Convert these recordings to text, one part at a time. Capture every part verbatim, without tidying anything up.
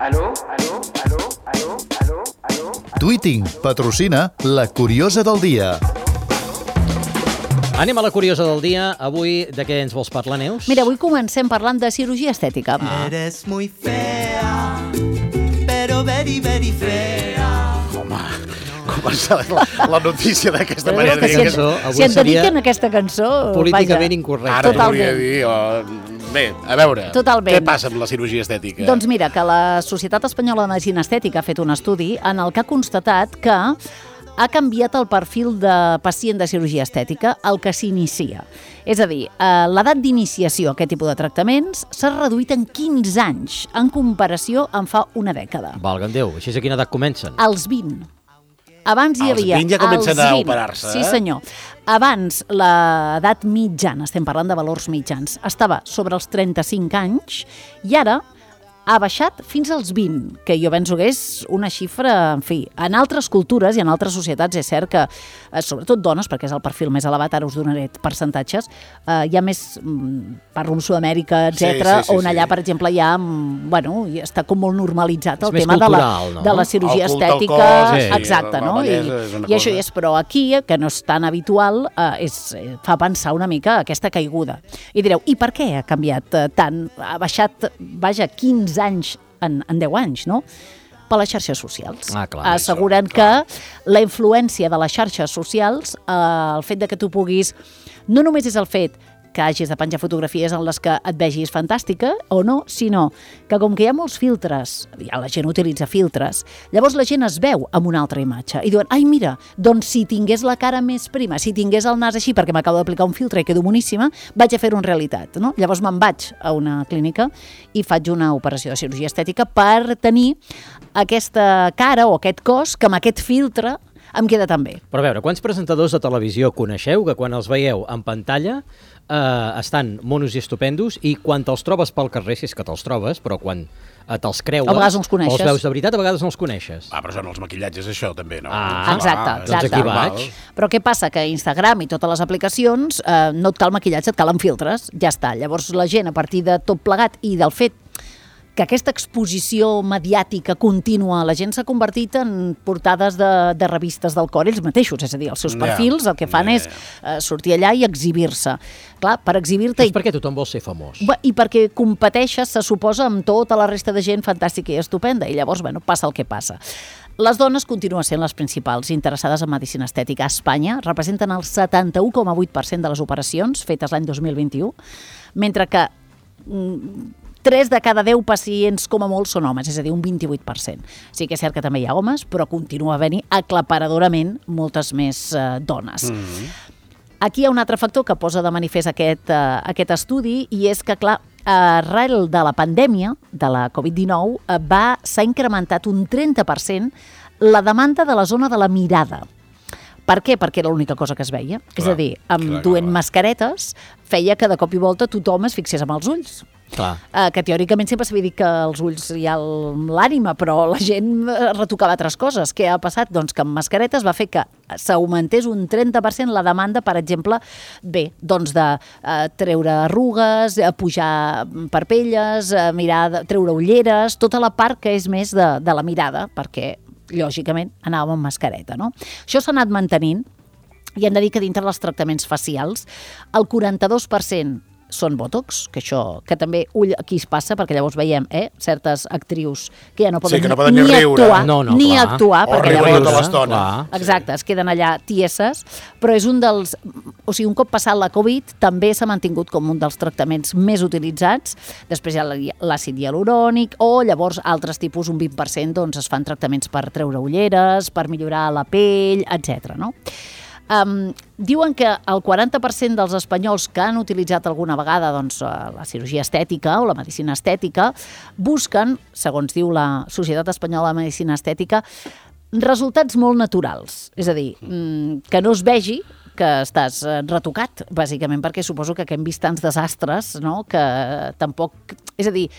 Aló, aló, aló, aló, aló, aló. Tweeting patrocina La Curiosa del Dia. Anem a la curiosa del dia. Avui de què ens vols parlar, Neus? Mira, avui comencem parlant de cirurgia estètica. Ah. Eres muy fea, pero very, very fea. Home, començar la, la notícia d'aquesta Però manera. que si, cançó, avui si en seria dediquen aquesta cançó... políticament vaja, incorrecte. Ara Totalment. podria dir... Oh, bé, a veure, Totalment. què passa amb la cirurgia estètica? Doncs mira, que la Societat Espanyola de Medicina Estètica ha fet un estudi en el que ha constatat que ha canviat el perfil de pacient de cirurgia estètica al que s'inicia. És a dir, eh, l'edat d'iniciació a aquest tipus de tractaments s'ha reduït en quinze anys en comparació amb fa una dècada. Valga'm Déu, així a quina edat comencen? Als vint. Abans hi Als havia... vint ja comencen als a vint. operar-se, Sí, eh? senyor. Abans, l'edat mitjana, estem parlant de valors mitjans, estava sobre els trenta-cinc anys i ara ha baixat fins als vint, que jo penso que és una xifra, en fi, en altres cultures i en altres societats és cert que, eh, sobretot dones, perquè és el perfil més elevat, ara us donaré percentatges, eh, hi ha més, mm, parlo amb Sud-amèrica, etcètera, Sí, sí, sí, on allà, sí. per exemple, hi ha, mm, bueno, hi està com molt normalitzat el És més tema de la, cultural, no? de la cirurgia El culte al estètica, cos, sí, exacte, la no? I, bellesa és una i això cosa. hi és, però aquí, que no és tan habitual, eh, és, eh, fa pensar una mica aquesta caiguda. I direu, i per què ha canviat eh, tant? Ha baixat, vaja, quinze anys en, en deu anys, no? Per les xarxes socials. Ah, clar, Asseguren això, clar. que la influència de les xarxes socials, eh, el fet de que tu puguis... No només és el fet que hagis de penjar fotografies en les que et vegis fantàstica o no, sinó que com que hi ha molts filtres, ja la gent utilitza filtres, llavors la gent es veu amb una altra imatge i diuen, ai mira, doncs si tingués la cara més prima, si tingués el nas així perquè m'acabo d'aplicar un filtre i quedo boníssima, vaig a fer-ho en realitat, no? Llavors me'n vaig a una clínica i faig una operació de cirurgia estètica per tenir aquesta cara o aquest cos que amb aquest filtre em queda tan bé. Però a veure, quants presentadors de televisió coneixeu que quan els veieu en pantalla eh, estan monos i estupendos i quan te'ls trobes pel carrer, si és que te'ls trobes, però quan eh, te'ls creues... A vegades no els coneixes. O els veus de veritat, a vegades no els coneixes. Ah, però són els maquillatges, això, també, no? Ah, exacte, és exacte. Doncs aquí normal. vaig. Però què passa? Que Instagram i totes les aplicacions eh, no et cal maquillatge, et calen filtres, ja està. Llavors la gent, a partir de tot plegat i del fet que aquesta exposició mediàtica contínua, la gent s'ha convertit en portades de, de revistes del cor ells mateixos, és a dir, els seus Ja, perfils el que fan ja, és eh, sortir allà i exhibir-se. Clar, per exhibir-te... És perquè tothom vol ser famós. Bé, I perquè competeixes, se suposa, amb tota la resta de gent fantàstica i estupenda, i llavors, bueno, passa el que passa. Les dones continuen sent les principals interessades en medicina estètica a Espanya, representen el setanta-u coma vuit per cent de les operacions fetes l'any dos mil vint-i-u, mentre que mm, tres de cada deu pacients, com a molt, són homes, és a dir, un vint-i-vuit per cent. Sí que és cert que també hi ha homes, però continua havent-hi aclaparadorament moltes més eh, dones. Mm-hmm. Aquí hi ha un altre factor que posa de manifest aquest, eh, aquest estudi, i és que, clar, arrel de la pandèmia, de la covid dinou, eh, va, s'ha incrementat un trenta per cent la demanda de la zona de la mirada. Per què? Perquè era l'única cosa que es veia. Clar, és a dir, amb clar, duent clar. mascaretes, feia que de cop i volta tothom es fixés amb els ulls. Clar. Uh, que teòricament sempre s'havia dit que els ulls hi ha l'ànima, però la gent retocava altres coses. Què ha passat? Doncs que amb mascaretes va fer que s'augmentés un trenta per cent la demanda, per exemple, bé, doncs de uh, treure arrugues, uh, pujar parpelles, uh, mirar, treure ulleres, tota la part que és més de, de la mirada, perquè, lògicament, anàvem amb mascareta, no? Això s'ha anat mantenint, i hem de dir que dintre dels tractaments facials, el quaranta-dos per cent són botox, que això, que també ull aquí es passa, perquè llavors veiem eh, certes actrius que ja no poden, Sí, que no poden ni ni riure. actuar, No, no, ni clar. actuar, O perquè riure llavors... tota l'estona. Clar. Exacte, es queden allà tieses, però és un dels... O sigui, un cop passat la Covid, també s'ha mantingut com un dels tractaments més utilitzats. Després hi ha l'àcid hialurònic, o llavors altres tipus, un vint per cent, doncs es fan tractaments per treure ulleres, per millorar la pell, etcètera, no? Um, diuen que el quaranta per cent dels espanyols que han utilitzat alguna vegada doncs, la cirurgia estètica o la medicina estètica busquen, segons diu la Societat Espanyola de Medicina Estètica, resultats molt naturals. És a dir, que no es vegi que estàs retocat, bàsicament, perquè suposo que hem vist tants desastres, no? Que tampoc... És a dir,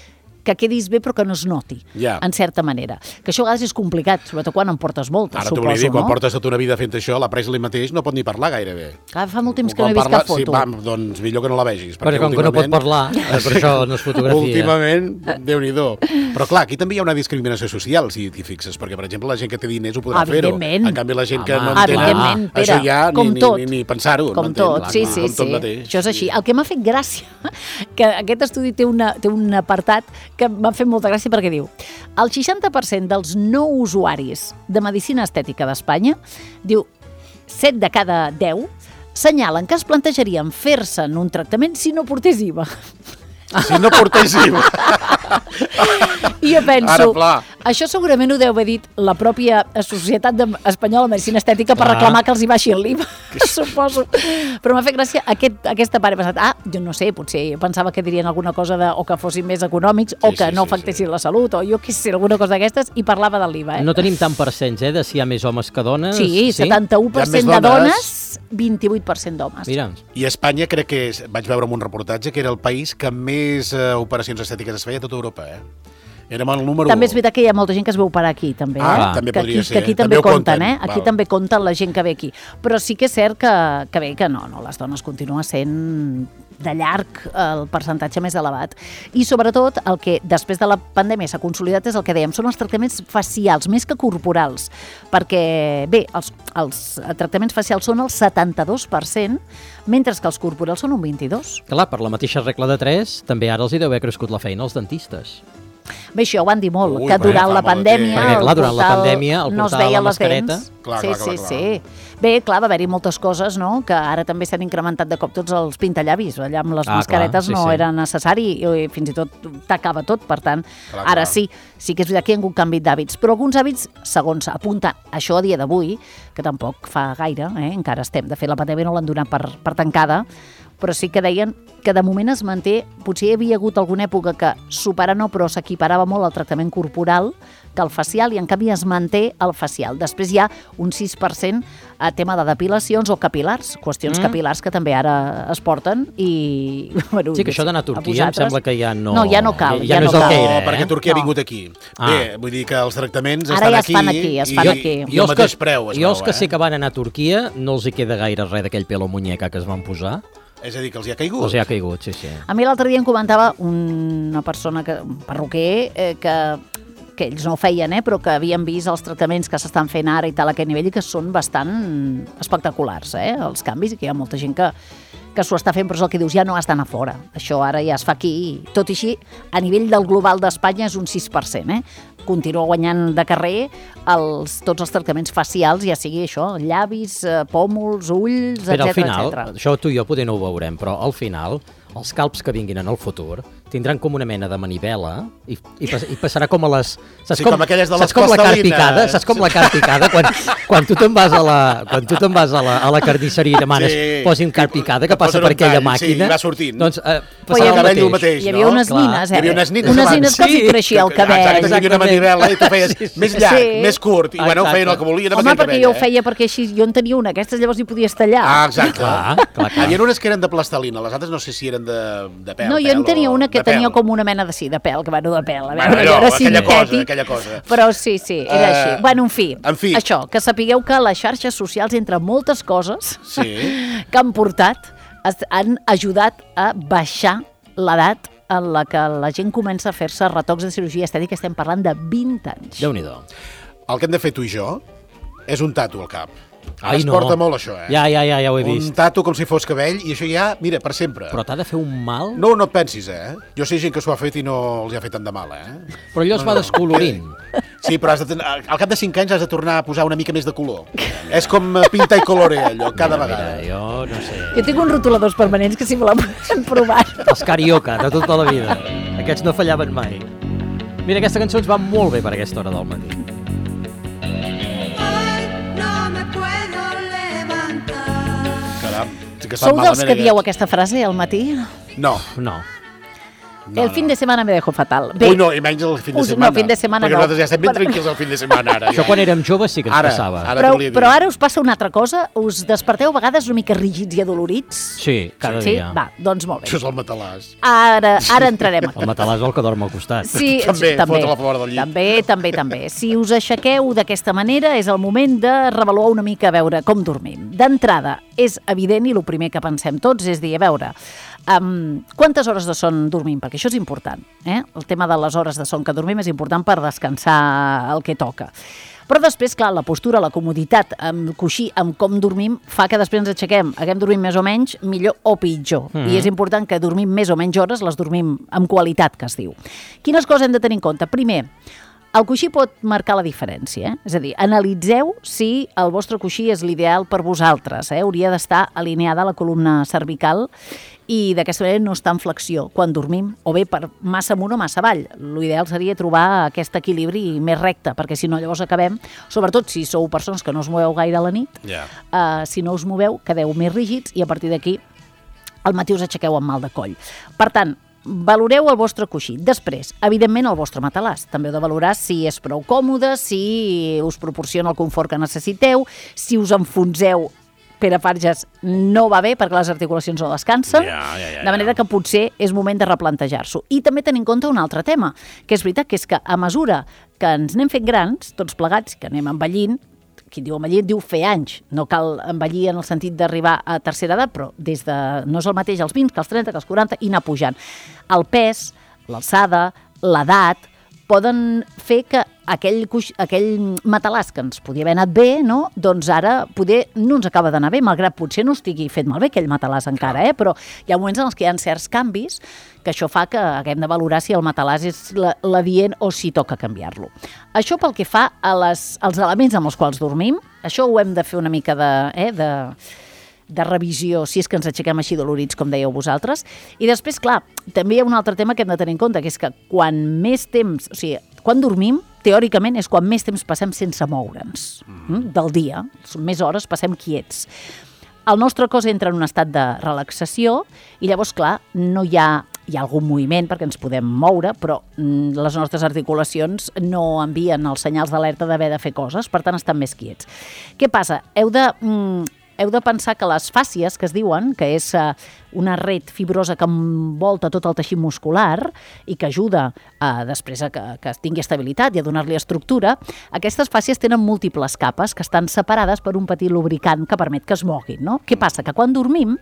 que quedis bé però que no es noti, Ja. en certa manera. Que això a vegades és complicat, sobretot quan en portes moltes, Ara t'ho suposo, volia dir, quan no? portes tota una vida fent això, la Presley mateix no pot ni parlar gairebé. Clar, fa molt temps que Quan no he vist parla, cap foto. Sí, va, doncs millor que no la vegis. Perquè com que no pot últimament- parlar, eh, per això no es fotografia. Últimament, Déu-n'hi-do. Però clar, aquí també hi ha una discriminació social, si t'hi fixes, perquè, per exemple, la gent que té diners ho podrà fer-ho. Evidentment. En canvi, la gent que Home, no en tenen, Evidentment, Pere, això ja ni, com ni, tot. ni, ni pensar-ho. Com m'entens? tot, Clar, sí, clar, sí, com tot sí. mateix. Això és així. El que m'ha fet gràcia, que aquest estudi té, una, té un apartat que m'ha fet molta gràcia perquè diu el seixanta per cent dels no usuaris de medicina estètica d'Espanya, diu, set de cada deu, senyalen que es plantejarien fer-se'n un tractament si no portés I V A. Si no portés I V A. I jo penso, Ara, pla. això segurament ho deu haver dit la pròpia Societat de Espanyola de Medicina Estètica per Clar. reclamar que els hi baixi l'I V A, suposo. Però m'ha fet gràcia aquest, aquesta part. He pensat, ah, jo no sé, potser pensava que dirien alguna cosa de, o que fossin més econòmics, o Sí, que sí, no sí, afectessin la salut, o jo què sé, alguna cosa d'aquestes, i parlava de l'I V A. Eh? No tenim tant percents, eh, de si hi ha més homes que dones. Sí, setanta-u per Hi ha més cent de dones. dones, vint-i-vuit per cent d'homes. Mira, I Espanya crec que és, vaig veure en un reportatge que era el país que més eh, operacions estètiques es feia a tota Europa, eh? Érem el número També u. és veritat que hi ha molta gent que es veu per aquí, també. Ah, eh? també que podria aquí, ser. Que aquí També també, ho compten, compten. eh? Aquí Val. també compten la gent que ve aquí. Però sí que és cert que, que bé, que no, no, les dones continuen sent de llarg el percentatge més elevat. I sobretot el que després de la pandèmia s'ha consolidat és el que dèiem, són els tractaments facials, més que corporals, perquè bé, els, els tractaments facials són el setanta-dos per cent, mentre que els corporals són un vint-i-dos. clar, per la mateixa regla de tres, també ara els hi deu haver crescut la feina als dentistes. Bé, això ho van dir molt, Ui, que bé, durant fa la molt de pandèmia temps. Perquè, clar, el durant la portal pandèmia, el no es portal, veien la les mascareta. dents. Clar, sí, clar, sí, clar, clar. sí. Bé, clar, va haver-hi moltes coses, no?, que ara també s'han incrementat de cop tots els pintallavis. Allà amb les Ah, mascaretes clar, sí, no sí. era necessari i fins i tot tacava tot, per tant, Clar, ara clar. sí, sí que és veritat que hi ha hagut canvi d'hàbits, però alguns hàbits, segons apunta això a dia d'avui, que tampoc fa gaire, eh? Encara estem, de fet la pandèmia no l'han donat per, per tancada, però sí que deien que de moment es manté, potser hi havia hagut alguna època que supera no, però s'equiparava molt al tractament corporal que el facial, i en canvi es manté el facial. Després hi ha un sis per cent a tema de depilacions o capilars, qüestions Mm. capilars que també ara es porten i... Bueno, Sí, que això d'anar a Turquia em sembla que ja no... No, ja no cal, Ja, ja no no és el cal. que No, era, eh? perquè Turquia No. ha vingut aquí. Ah. Bé, vull dir que els tractaments Ara estan ja es aquí, fan aquí, es i, fan aquí. i al mateix preu es jo els veu, que eh? sé que van anar a Turquia no els hi queda gaire res d'aquell pelo muñeca que es van posar. És a dir, que els hi ha caigut. Els hi ha caigut, sí, sí. A mi l'altre dia em comentava una persona, que, un perruquer, eh, que que ells no ho feien, eh, però que havien vist els tractaments que s'estan fent ara i tal a aquest nivell i que són bastant espectaculars, eh, els canvis, i que hi ha molta gent que, que s'ho està fent, però és el que dius, ja no has d'anar fora. Això ara ja es fa aquí. Tot i així, a nivell del global d'Espanya és un sis per cent, eh? Continua guanyant de carrer els, tots els tractaments facials, ja sigui això, llavis, eh, pòmuls, ulls, Però al etcètera, final, etcètera. això tu i jo poder no ho veurem, però al final els calbs que vinguin en el futur tindran com una mena de manivela i, i, pas, i passarà com a les... Saps Sí, com aquelles de les saps com la carn plastelines. picada? Saps com la carn picada? Quan, quan tu te'n vas a la, quan tu te'n vas a la, a la carnisseria i demanes Sí. posin carn picada, que Que passa posen per un aquella tall, màquina, sí, i va sortint. doncs eh, Però passarà hi el havia- mateix. el mateix. Hi havia no? unes Clar. nines, eh? Hi havia unes nines unes abans. nines que els hi Sí. creixia el cabell. Exacte, que hi havia una Exactament. manivela i tu feies Sí, sí. més llarg, Sí. més curt, i bueno, ho feien el que volien amb Home, aquell perquè cabell, jo ho eh? feia perquè així jo en tenia una, aquestes llavors hi podies tallar. Ah, exacte. Clar, clar, clar. Hi havia unes que eren de plastelina, les altres no sé si eren de, de pèl. no, jo pèl en tenia o- una que de pèl. tenia com una mena de sí, de pèl, que bueno, de pèl, a veure, Bueno, allò, era aquella cosa, sintètic, aquella cosa. però sí, sí, era Eh, així. Bueno, en fi, en fi. això, que sapigueu que les xarxes socials, entre moltes coses Sí. que han portat, es- han ajudat a baixar l'edat en la que la gent comença a fer-se retocs de cirurgia estètica. Estem parlant de vint anys. Déu-n'hi-do. El que hem de fer tu i jo és un tatu al cap. Ara Ai, es no. porta molt això, eh? Ja, ja, ja, ja ho he Un vist. tatu com si fos cabell i això ja, mira, per sempre. Però t'ha de fer un mal? No, no et pensis, eh? Jo sé gent que s'ho ha fet i no els ha fet tant de mal, eh? Però allò es va descolorint. Sí, però has de ten... al cap de cinc anys has de tornar a posar una mica més de color. És com eh, pinta i colore, allò, cada Mira, vegada. mira, jo no sé... Jo tinc uns rotuladors permanents que si voleu podem provar. Els carioca, de tota la vida. Aquests no fallaven mai. Mira, aquesta cançó ens va molt bé per aquesta hora del matí. No me puedo levantar. Caram, sí que es fa Sou dels malament, que dieu aquests. aquesta frase al matí? No, No. No, el fin no. de setmana me dejo fatal. Bé, Ui, no, i menys el fin de us- setmana. no, fin de setmana perquè no. nosaltres ja estem ben Bueno. tranquils el fin de setmana, ara. Això ja. quan érem joves sí que ens Ara, passava. ara però, t'ho volia dir. però ara us passa una altra cosa? Us desperteu a vegades una mica rígids i adolorits? Sí, cada sí? dia. Va, doncs molt Això bé. és el matalàs. Ara, ara entrarem aquí. El matalàs és el que dorm al costat. Sí, També, també, fotre-la fora del llit. també, també, també. Si us aixequeu d'aquesta manera, és el moment de revaluar una mica a veure com dormim. D'entrada, és evident, i el primer que pensem tots és dir, a veure, um, quantes hores de son dormim? Perquè això és important. Eh? El tema de les hores de son que dormim és important per descansar el que toca. Però després, clar, la postura, la comoditat, amb coixí, amb com dormim, fa que després ens aixequem, haguem dormit més o menys, millor o pitjor. Mm-hmm. I és important que dormim més o menys hores, les dormim amb qualitat, que es diu. Quines coses hem de tenir en compte? Primer, el coixí pot marcar la diferència. Eh? És a dir, analitzeu si el vostre coixí és l'ideal per vosaltres. Eh? Hauria d'estar alineada a la columna cervical i d'aquesta manera no està en flexió quan dormim, o bé per massa amunt o massa avall. L'ideal seria trobar aquest equilibri més recte, perquè si no llavors acabem, sobretot si sou persones que no us moveu gaire a la nit, Ja. uh, si no us moveu, quedeu més rígids i a partir d'aquí al matí us aixequeu amb mal de coll. Per tant, valoreu el vostre coixí. Després, evidentment, el vostre matalàs. També heu de valorar si és prou còmode, si us proporciona el confort que necessiteu, si us enfonseu Pere Farges no va bé perquè les articulacions no descansen, Ja, ja, ja, de manera ja. que potser és moment de replantejar-s'ho. I també tenir en compte un altre tema, que és veritat que és que a mesura que ens anem fent grans, tots plegats, que anem envellint, qui diu envellir diu fer anys, no cal envellir en el sentit d'arribar a tercera edat, però des de, no és el mateix als vint que als trenta, que als quaranta, i anar pujant. El pes, l'alçada, l'edat, poden fer que aquell, coix, aquell matalàs que ens podia haver anat bé, no? Doncs ara poder no ens acaba d'anar bé, malgrat potser no estigui fet malbé aquell matalàs encara, eh? Però hi ha moments en els que hi ha certs canvis que això fa que haguem de valorar si el matalàs és l'adient o si toca canviar-lo. Això pel que fa a les, als elements amb els quals dormim, això ho hem de fer una mica de... Eh, de de revisió, si és que ens aixequem així dolorits, com dèieu vosaltres. I després, clar, també hi ha un altre tema que hem de tenir en compte, que és que quan més temps, o sigui, quan dormim, teòricament és quan més temps passem sense moure'ns mm. del dia. Són més hores, passem quiets. El nostre cos entra en un estat de relaxació i llavors, clar, no hi ha, hi ha algun moviment perquè ens podem moure, però mm, les nostres articulacions no envien els senyals d'alerta d'haver de fer coses, per tant estan més quiets. Què passa? Heu de... Mm, heu de pensar que les fàcies, que es diuen, que és uh, una red fibrosa que envolta tot el teixit muscular i que ajuda uh, després a que, que tingui estabilitat i a donar-li estructura, aquestes fàcies tenen múltiples capes que estan separades per un petit lubricant que permet que es moguin, no? Què passa? Que quan dormim,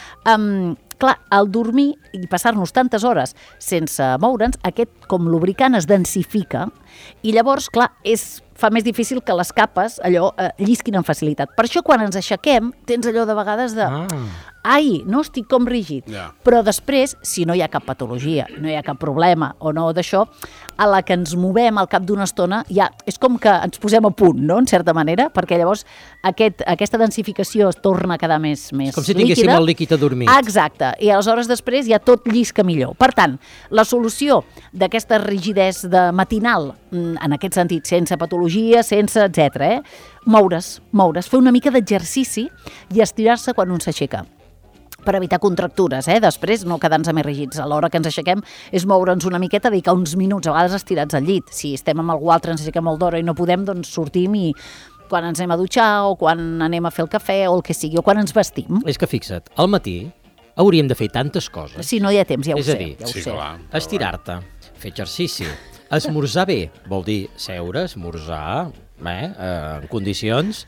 um, clar, al dormir i passar-nos tantes hores sense moure'ns, aquest com lubricant es densifica i llavors, clar, és... fa més difícil que les capes, allò, eh, llisquin amb facilitat. Per això, quan ens aixequem, tens allò de vegades de... Ah. Ai, no estic com rígid. Ja. Però després, si no hi ha cap patologia, no hi ha cap problema o no d'això, a la que ens movem al cap d'una estona, ja és com que ens posem a punt, no?, en certa manera, perquè llavors aquest, aquesta densificació es torna a quedar més, més líquida. Com si tinguéssim líquida. el líquid adormit. Exacte, i aleshores després ja tot llisca millor. Per tant, la solució d'aquesta rigidesa de matinal, en aquest sentit, sense patologia, sense etcètera, eh? moure's, moure's, fer una mica d'exercici i estirar-se quan un s'aixeca, per evitar contractures, eh? Després no quedar-nos més rígids. A l'hora que ens aixequem és moure'ns una miqueta, dedicar uns minuts, a vegades estirats al llit. Si estem amb algú altre, ens aixequem molt d'hora i no podem, doncs sortim i quan ens anem a dutxar o quan anem a fer el cafè o el que sigui, o quan ens vestim. És que fixa't, al matí hauríem de fer tantes coses. Si no hi ha temps, ja ho És a sé. dir, ja ho sí, sé. clar. Estirar-te, fer exercici, esmorzar bé, vol dir seure, esmorzar, eh, en condicions,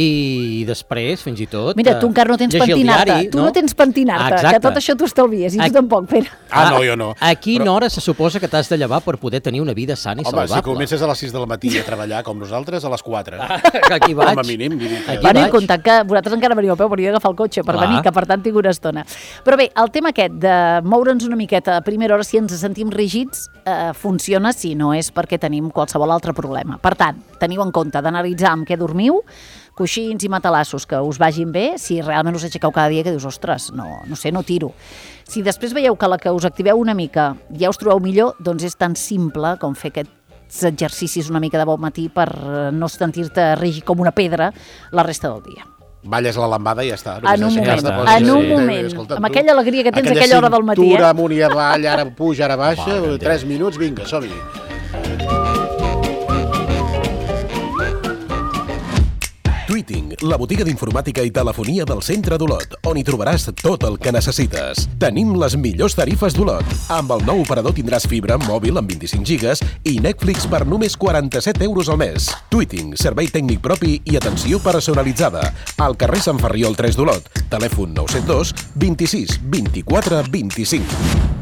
i després, fins i tot... Mira, tu encara no tens llegir el pentinar-te. diari, Tu no, no tens pentinar-te, Exacte. que tot això t'ho estalvies, i tu Ac- tampoc, Pere. Ah, no, jo no. A quina Però- hora se suposa que t'has de llevar per poder tenir una vida sana i Home, si saludable? comences a les sis de la matí a treballar com nosaltres, a les quatre. Que aquí vaig. Com a mínim. Vull dir que... Aquí Bueno, i vaig. comptant que vosaltres encara veniu a peu, perquè jo he d'agafar el cotxe per Clar. venir, que per tant tinc una estona. Però bé, el tema aquest de moure'ns una miqueta a primera hora si ens sentim rígids, eh, funciona si no és perquè tenim qualsevol altre problema. Per tant, teniu en compte d'analitzar amb què dormiu, coixins i matalassos que us vagin bé, si realment us aixequeu cada dia que dius, ostres, no, no sé, no tiro. Si després veieu que la que us activeu una mica ja us trobeu millor, doncs és tan simple com fer aquests exercicis una mica de bon matí per no sentir-te rígid com una pedra la resta del dia. balles la lambada i ja està. En un moment, està. en un Sí. moment. Escolta'm, Amb tu, aquella alegria que tens a aquella hora del matí, cintura eh? amunt i avall, ara puja, ara baixa, Mare tres minuts, vinga, som-hi. Tweeting, la botiga d'informàtica i telefonia del centre d'Olot, on hi trobaràs tot el que necessites. Tenim les millors tarifes d'Olot. Amb el nou operador tindràs fibra, mòbil amb vint-i-cinc gigas i Netflix per només quaranta-set euros al mes. Tweeting, servei tècnic propi i atenció personalitzada. Al carrer Sant Ferriol tres d'Olot. Telèfon nou set dos, vint-i-sis, vint-i-quatre, vint-i-cinc.